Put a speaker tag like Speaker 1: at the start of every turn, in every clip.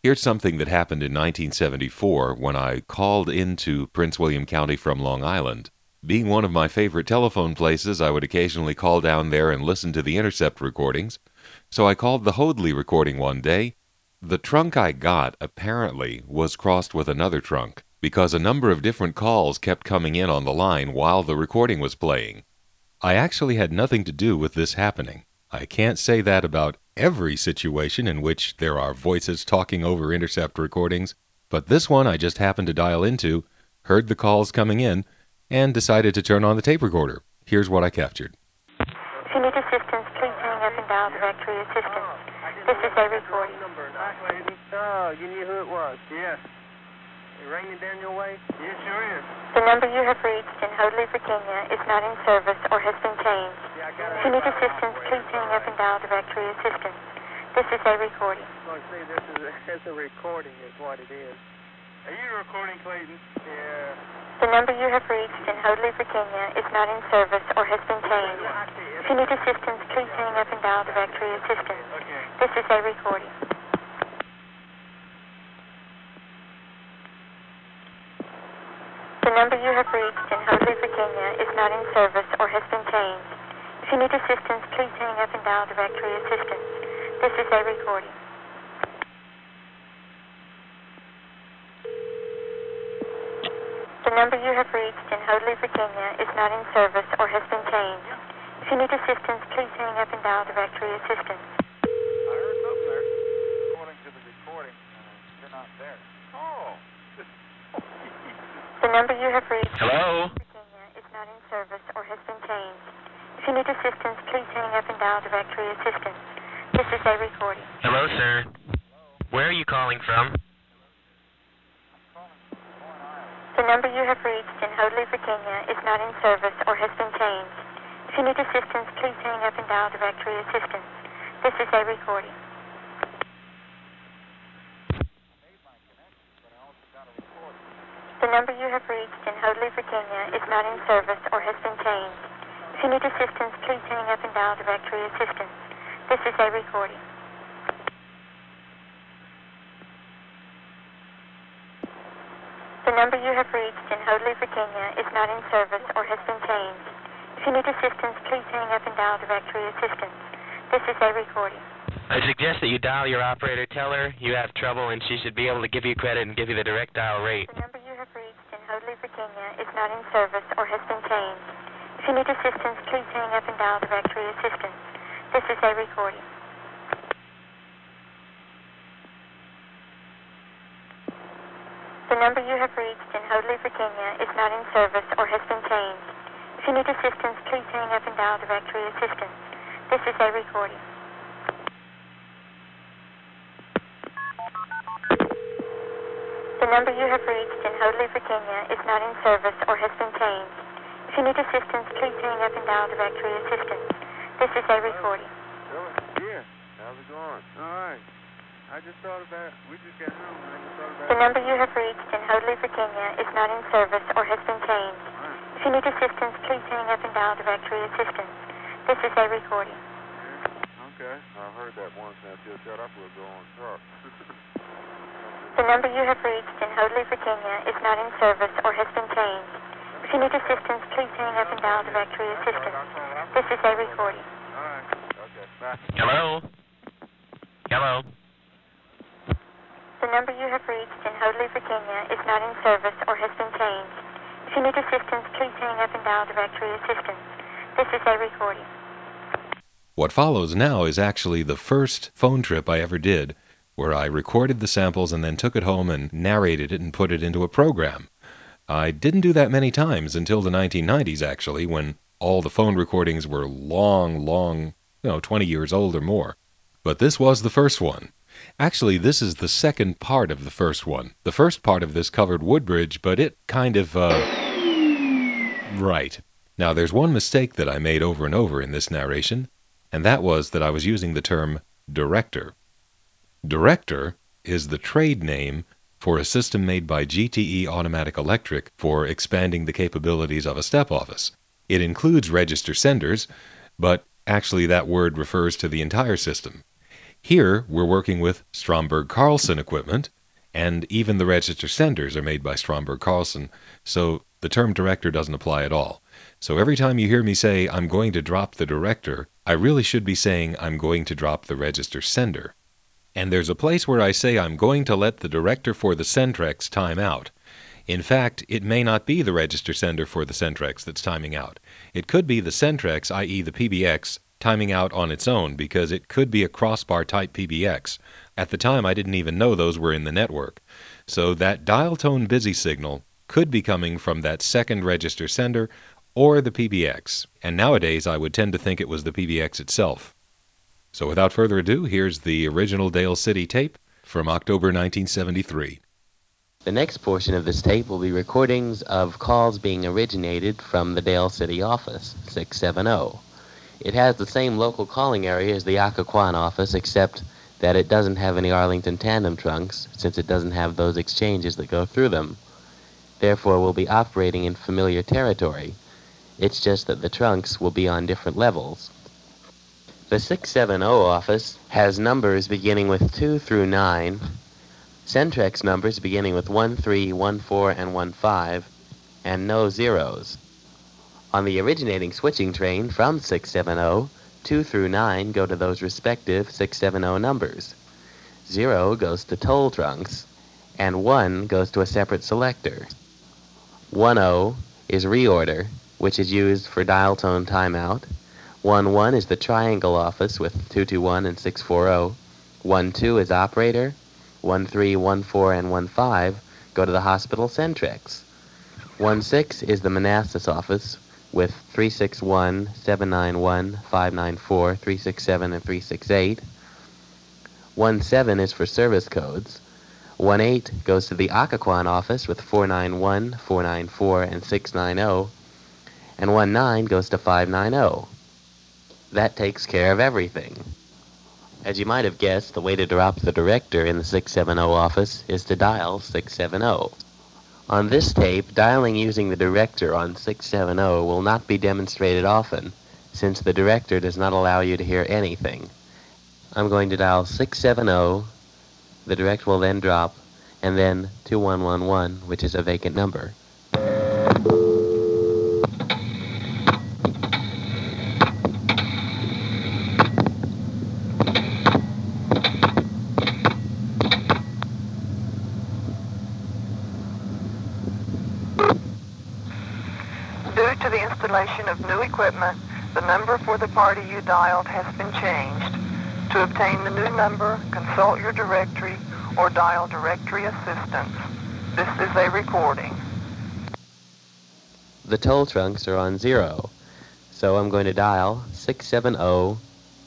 Speaker 1: Here's something that happened in 1974 when I called into Prince William County from Long Island. Being one of my favorite telephone places, I would occasionally call down there and listen to the intercept recordings. So I called the Hoadley recording one day. The trunk I got apparently was crossed with another trunk because a number of different calls kept coming in on the line while the recording was playing. I actually had nothing to do with this happening. I can't say that about every situation in which there are voices talking over intercept recordings, but this one I just happened to dial into, heard the calls coming in, and decided to turn on the tape recorder. Here's what I captured.
Speaker 2: If you need assistance, please hang up and dial directory assistance. This is a recording.
Speaker 3: Oh, you knew who it was? Yes. It raining down your way? Yes, sure is.
Speaker 2: The number you have reached in Hoadley, Virginia is not in service or has been changed. If you need assistance, please hang up and dial directory assistance. This is a recording.
Speaker 3: Well, see, this is a recording is what it is. Are you recording, Clayton? Yeah.
Speaker 2: The number you have reached in Hoadley, Virginia is not in service or has been changed. If you need assistance, please hang up and dial directory assistance.
Speaker 3: Okay.
Speaker 2: This is a recording. The number you have reached in Hoadley, Virginia is not in service or has been changed. If you need assistance, please hang up and dial directory assistance. This is a recording. The number you have reached in Hoadley, Virginia is not in service or has been changed. If you need assistance, please hang up and dial directory assistance.
Speaker 3: I heard something there. According to the recording, they're not there. Oh.
Speaker 2: The number you have reached
Speaker 4: Hello?
Speaker 2: in Virginia is not in service or has been changed. If you need assistance, please hang up and dial directory assistance. This is a recording.
Speaker 4: Hello, sir. Where are you calling from?
Speaker 2: The number you have reached in Hoadley, Virginia is not in service or has been changed. If you need assistance, please hang up and dial directory assistance. This is a recording. The number you have reached in Hoadley, Virginia is not in service or has been changed. If you need assistance, please hang up and dial directory assistance. This is a recording. The number you have reached in Hoadley, Virginia is not in service or has been changed. If you need assistance, please hang up and dial directory assistance. This is a recording.
Speaker 4: I suggest that you dial your operator, tell her you have trouble, and she should be able to give you credit and give you the direct dial rate.
Speaker 2: The number you have reached in Hoadley, Virginia is not in service or has been changed. If you need assistance, please hang up and dial directory assistance. This is a recording. The number you have reached in Hoadley, Virginia is not in service or has been changed. If you need assistance, please hang up and dial directory assistance. This is a recording. The number you have reached in Hoadley, Virginia is not in service or has been changed. If you need assistance, please hang up and dial directory assistance. This is a recording.
Speaker 3: Yeah. How's it going? All right. I just thought about it. We just got home and I just thought about
Speaker 2: The number you have reached in Hoadley, Virginia is not in service or has been changed. If you need assistance, please hang up and dial directory assistance. This is a recording.
Speaker 3: Okay. I've heard that once now. Till shut up, we'll go on truck.
Speaker 2: The number you have reached in Hoadley, Virginia is not in service or has been changed. If you need assistance, please hang up and dial directory assistance. This is a recording.
Speaker 3: All right. Okay. Bye.
Speaker 4: Hello? Hello?
Speaker 2: The number you have reached in Hoadley, Virginia is not in service or has been changed. If you need assistance, please hang up and dial directory assistance. This is a recording.
Speaker 1: What follows now is actually the first phone trip I ever did, where I recorded the samples and then took it home and narrated it and put it into a program. I didn't do that many times until the 1990s, actually, when all the phone recordings were long, 20 years old or more. But this was the first one. Actually, this is the second part of the first one. The first part of this covered Woodbridge, but it kind of, Right. Now, there's one mistake that I made over and over in this narration, and that was that I was using the term director. Director is the trade name for a system made by GTE Automatic Electric for expanding the capabilities of a step office. It includes register senders, but actually that word refers to the entire system. Here, we're working with Stromberg-Carlson equipment, and even the register senders are made by Stromberg-Carlson, so the term director doesn't apply at all. So every time you hear me say, I'm going to drop the director, I really should be saying, I'm going to drop the register sender. And there's a place where I say I'm going to let the director for the Centrex time out. In fact, it may not be the register sender for the Centrex that's timing out. It could be the Centrex, i.e. the PBX, timing out on its own, because it could be a crossbar type PBX. At the time, I didn't even know those were in the network. So that dial tone busy signal could be coming from that second register sender or the PBX. And nowadays, I would tend to think it was the PBX itself. So without further ado, here's the original Dale City tape from October 1973.
Speaker 5: The next portion of this tape will be recordings of calls being originated from the Dale City office, 670. It has the same local calling area as the Occoquan office, except that it doesn't have any Arlington tandem trunks, since it doesn't have those exchanges that go through them. Therefore, we'll be operating in familiar territory. It's just that the trunks will be on different levels. The 670 office has numbers beginning with 2 through 9, Centrex numbers beginning with 1, 3, 1, 4, and 1, 5, and no zeros. On the originating switching train from 670, 2 through 9 go to those respective 670 numbers. 0 goes to toll trunks, and 1 goes to a separate selector. 10 is reorder, which is used for dial tone timeout. 11 is the triangle office with 221 and 640. 12 is operator. 13, 14, and 15 go to the hospital Centrex. 16 is the Manassas office with 361, 791, 594, 367, and 368. 17 is for service codes. 18 goes to the Occoquan office with 491, 494, and 690. And 19 goes to 590. That takes care of everything. As you might have guessed, the way to drop the director in the 670 office is to dial 670. On this tape, dialing using the director on 670 will not be demonstrated often, since the director does not allow you to hear anything. I'm going to dial 670, the director will then drop, and then 2111, which is a vacant number.
Speaker 6: To the installation of new equipment, the number for the party you dialed has been changed. To obtain the new number, consult your directory or dial directory assistance. This is a recording.
Speaker 5: The toll trunks are on 0, so I'm going to dial 670-0.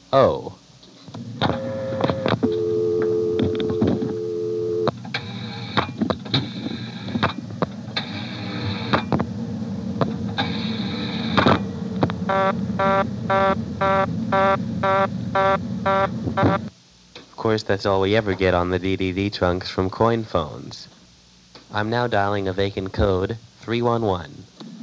Speaker 5: Of course, that's all we ever get on the DDD trunks from coin phones. I'm now dialing a vacant code, 311.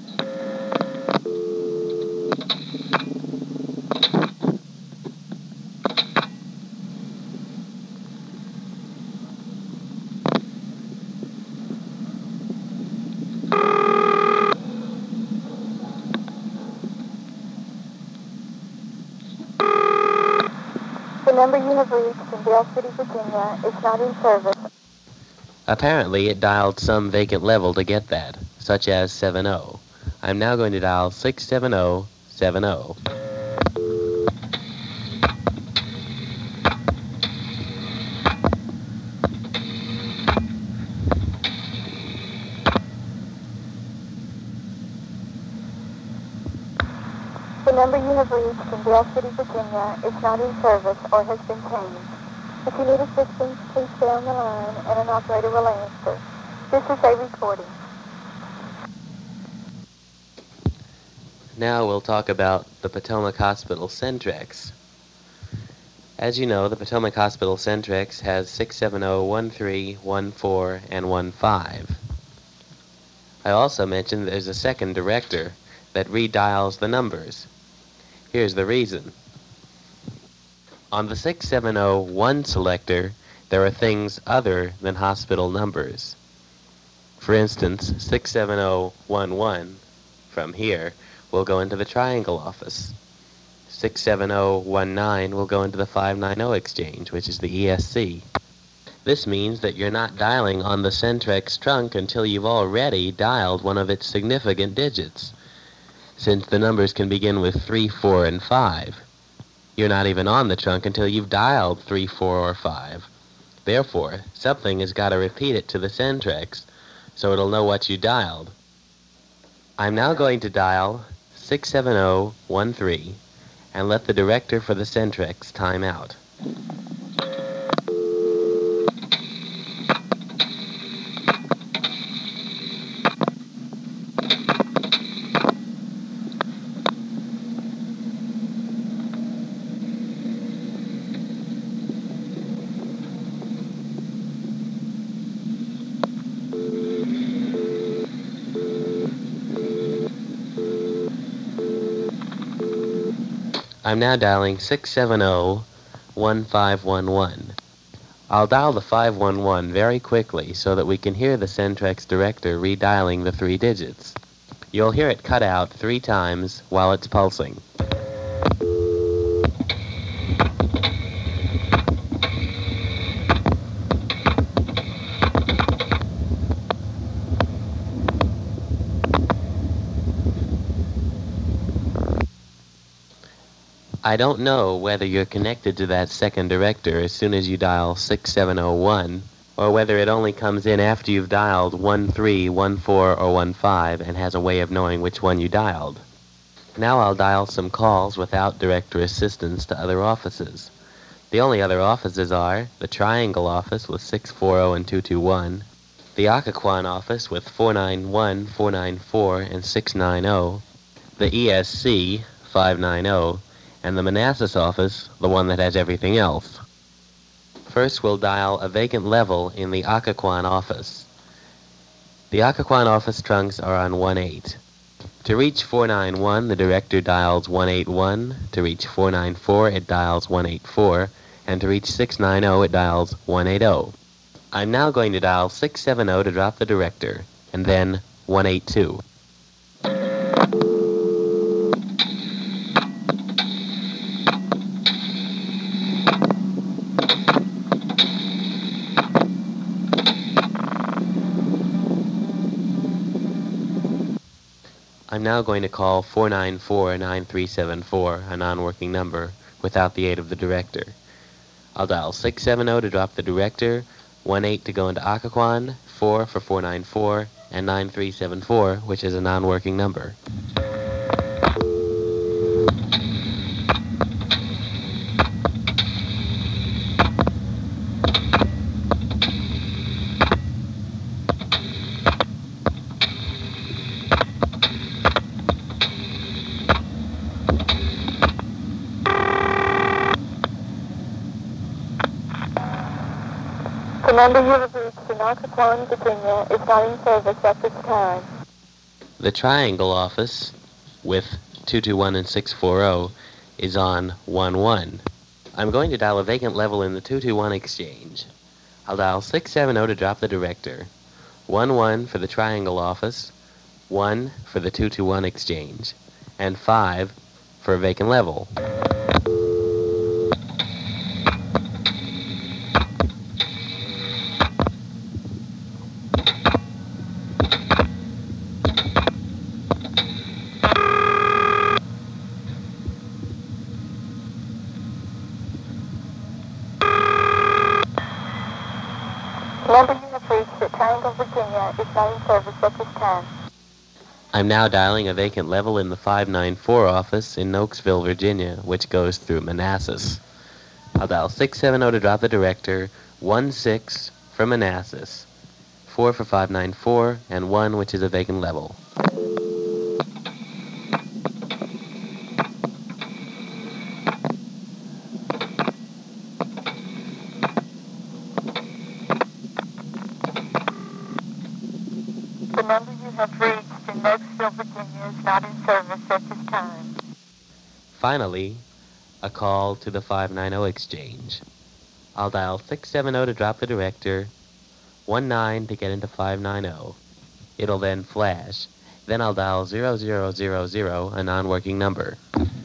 Speaker 2: The number you have reached in Dale City, Virginia is not in service.
Speaker 5: Apparently, it dialed some vacant level to get that, such as 70. I'm now going to dial 670-70.
Speaker 2: The number you have reached in Dale City, Virginia is not in service or has been changed. If you need assistance, please stay on the line and an operator will answer. This is a recording.
Speaker 5: Now we'll talk about the Potomac Hospital Centrex. As you know, the Potomac Hospital Centrex has 670, 13, 14, and 15. I also mentioned there's a second director that redials the numbers. Here's the reason. On the 6701 selector, there are things other than hospital numbers. For instance, 67011 from here will go into the Triangle office. 67019 will go into the 590 exchange, which is the ESC. This means that you're not dialing on the Centrex trunk until you've already dialed one of its significant digits, since the numbers can begin with 3, 4, and 5. You're not even on the trunk until you've dialed 3, 4, or 5. Therefore, something has got to repeat it to the Centrex so it'll know what you dialed. I'm now going to dial 67013 and let the director for the Centrex time out. I'm now dialing 670-1511. I'll dial the 511 very quickly so that we can hear the Centrex director redialing the 3 digits. You'll hear it cut out 3 times while it's pulsing. I don't know whether you're connected to that second director as soon as you dial 6701, or whether it only comes in after you've dialed 13, 14, or 15 and has a way of knowing which one you dialed. Now I'll dial some calls without director assistance to other offices. The only other offices are the Triangle office with 640 and 221, the Occoquan office with 491, 494, and 690, the ESC 590, and the Manassas office, the one that has everything else. First, we'll dial a vacant level in the Occoquan office. The Occoquan office trunks are on 18. To reach 491, the director dials 181. To reach 494, it dials 184. And to reach 690, it dials 180. I'm now going to dial 670 to drop the director, and then 182. I'm now going to call 494-9374, a non-working number, without the aid of the director. I'll dial 670 to drop the director, 18 to go into Occoquan, 4 for 494, and 9374, which is a non-working number.
Speaker 2: The number you have reached in Occoquan, Virginia is not in service at this time.
Speaker 5: The Triangle office, with 221 and 640, is on 11. I'm going to dial a vacant level in the 221 exchange. I'll dial 670 to drop the director, 11 for the Triangle office, 1 for the 221 exchange, and 5 for a vacant level.
Speaker 2: The number you have reached at Triangle, Virginia is not in service at this time.
Speaker 5: I'm now dialing a vacant level in the 594 office in Nokesville, Virginia, which goes through Manassas. I'll dial 670 to drop the director, 16 for Manassas, 4 for 594, and 1, which is a vacant level.
Speaker 2: The number you have reached in Nokesville, Virginia is not in service at this time.
Speaker 5: Finally, a call to the 590 exchange. I'll dial 670 to drop the director, 19 to get into 590. It'll then flash. Then I'll dial 0000, a non-working number.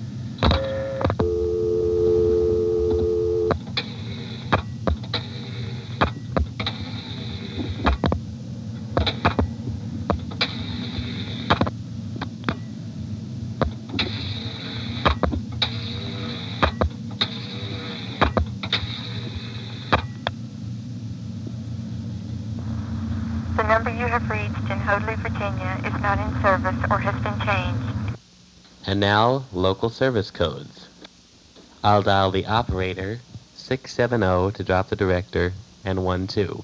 Speaker 2: The number you have reached in Hoadley, Virginia is not in service or has been changed.
Speaker 5: And now, local service codes. I'll dial the operator, 670 to drop the director, and 12.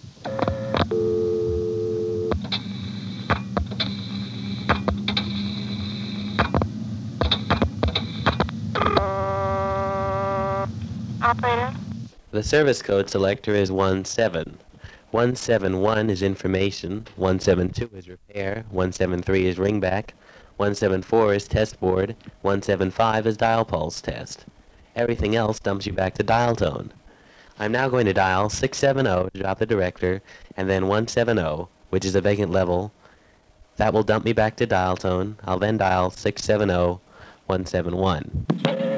Speaker 2: Operator?
Speaker 5: The service code selector is 17. 171 is information, 172 is repair, 173 is ringback, 174 is test board, 175 is dial pulse test. Everything else dumps you back to dial tone. I'm now going to dial 670 to drop the director, and then 170, which is a vacant level. That will dump me back to dial tone. I'll then dial 670, 171.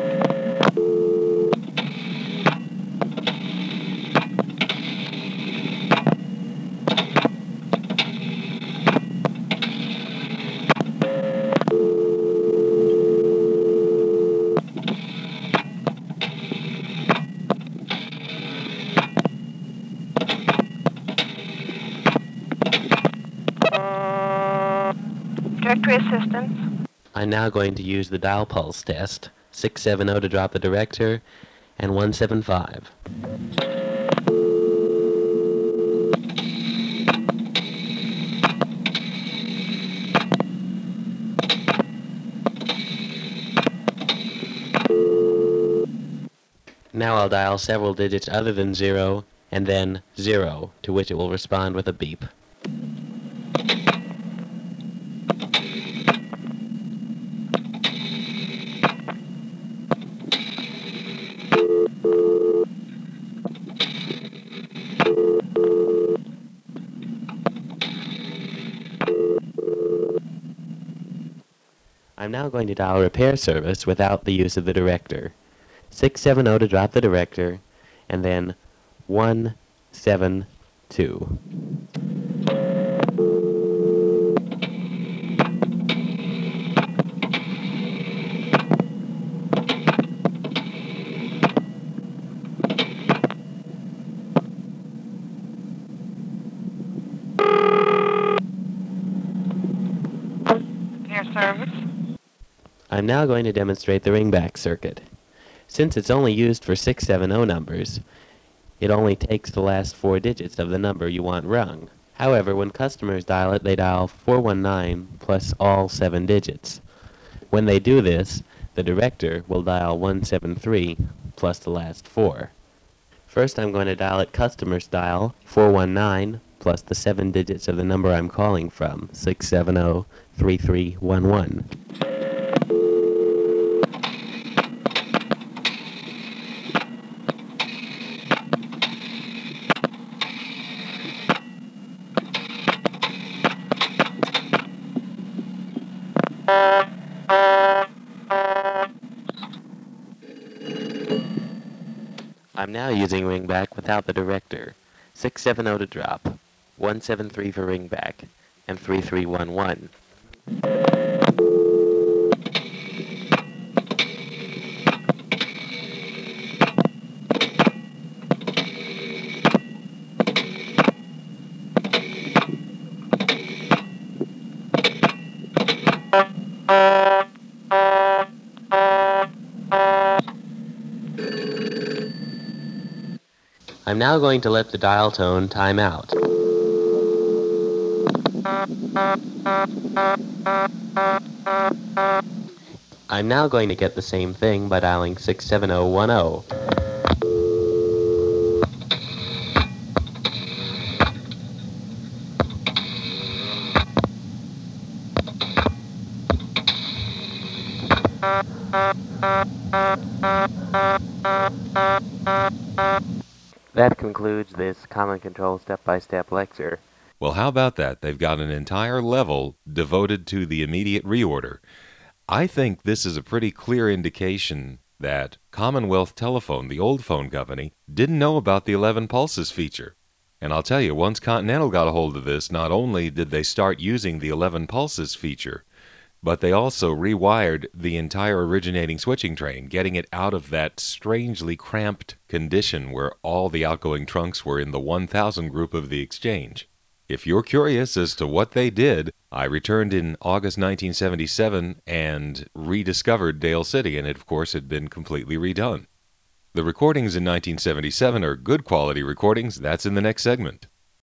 Speaker 6: Directory assistance.
Speaker 5: I'm now going to use the dial pulse test, 670 to drop the director, and 175. Now I'll dial several digits other than 0, and then 0, to which it will respond with a beep. I'm now going to dial repair service without the use of the director. 670 to drop the director, and then 172.
Speaker 6: Repair service.
Speaker 5: I'm now going to demonstrate the ringback circuit. Since it's only used for 670 numbers, it only takes the last 4 digits of the number you want rung. However, when customers dial it, they dial 419 plus all 7 digits. When they do this, the director will dial 173 plus the last 4. First, I'm going to dial it customer's dial 419 plus the 7 digits of the number I'm calling from, 670-3311. I'm now using ringback without the director. 670 to drop, 173 for ringback, and 3311. I'm now going to let the dial tone time out. I'm now going to get the same thing by dialing 67010. That concludes this Common Control step-by-step lecture.
Speaker 1: Well, how about that? They've got an entire level devoted to the immediate reorder. I think this is a pretty clear indication that Commonwealth Telephone, the old phone company, didn't know about the 11 pulses feature. And I'll tell you, once Continental got a hold of this, not only did they start using the 11 pulses feature, but they also rewired the entire originating switching train, getting it out of that strangely cramped condition where all the outgoing trunks were in the 1000 group of the exchange. If you're curious as to what they did, I returned in August 1977 and rediscovered Dale City, and it, of course, had been completely redone. The recordings in 1977 are good quality recordings. That's in the next segment.